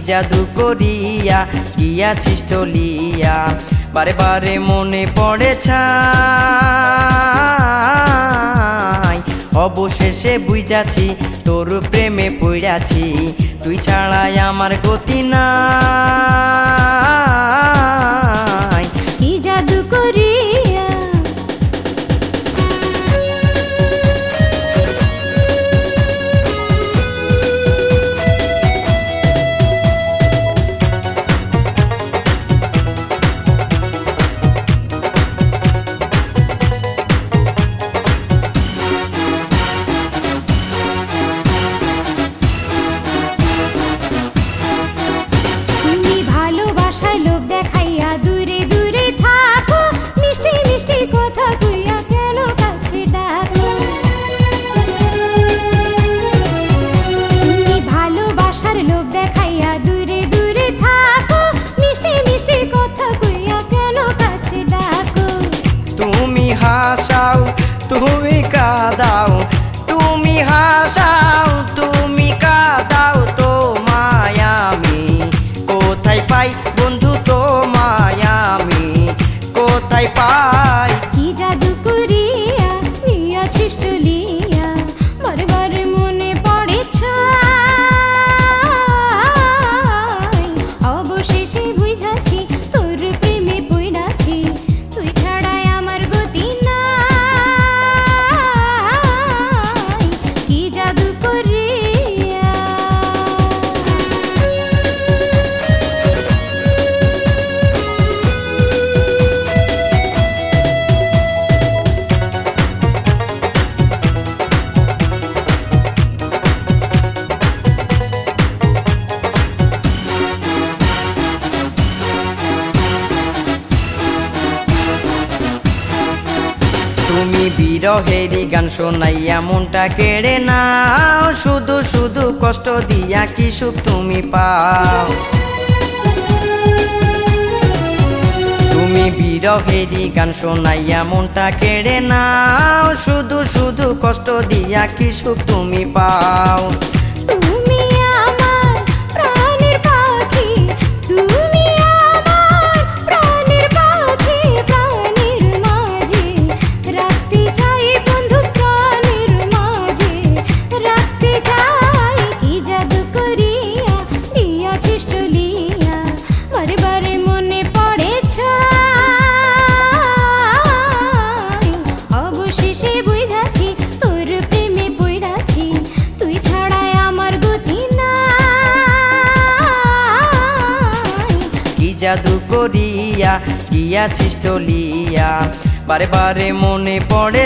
জাদু করিয়া গিয়াছিস চলিয়া বারে বারে মনে পড়ে ছাই অবশেষে বুঝাছি তোর প্রেমে পড়াছি তুই ছাড়াই আমার গতি নাই কি জাদু করিয়া হাসাও তুমি কাঁদাও তুমি হাসাও তুমি কাঁদাও তোমায় আমি কোথায় পাই বন্ধু তোমায় আমি কোথায় পাই কি জাদু করিয়া নিয়াছিস চলিয়া বারে বারে মনে পড়ে ছাই অবশেষে বুঝাছি তোর প্রেমে পড়াছি তুই ছাড়াই আমার গতি নাই কি জাদু করিয়া তুমি বিরহেরই গান শোনাইয়া মনটা কেড়ে নাও শুধু শুধু কষ্ট দিয়া কি সুখ তুমি পাও তুমি বিরহেরই গান শোনাইয়া মনটা কেড়ে নাও শুধু শুধু কষ্ট দিয়া কি সুখ তুমি পাও তুমি আমার প্রাণের পাখি তুমি আমার প্রাণের পাখি প্রাণের মাঝে রাখতে চাই বন্ধু প্রাণের মাঝে রাখতে চাই কি জাদু করিয়া দিয়াছিস চলিয়া বারে বারে মনে পড়ে ছাই অবশেষে বুঝাছি তোর প্রেমে পড়াছি তুই ছাড়াই আমার গতি নাই কি জাদু করিয়া গিয়াছিস চলিয়া বারে বারে মনে পড়ে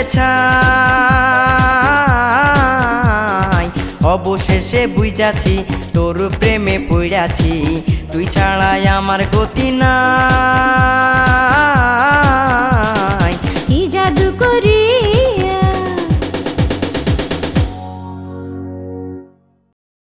ছাই অবশেষে বুঝাছি তোর প্রেমে পড়াছি তুই ছাড়াই আমার গতি নাই কি জাদু করি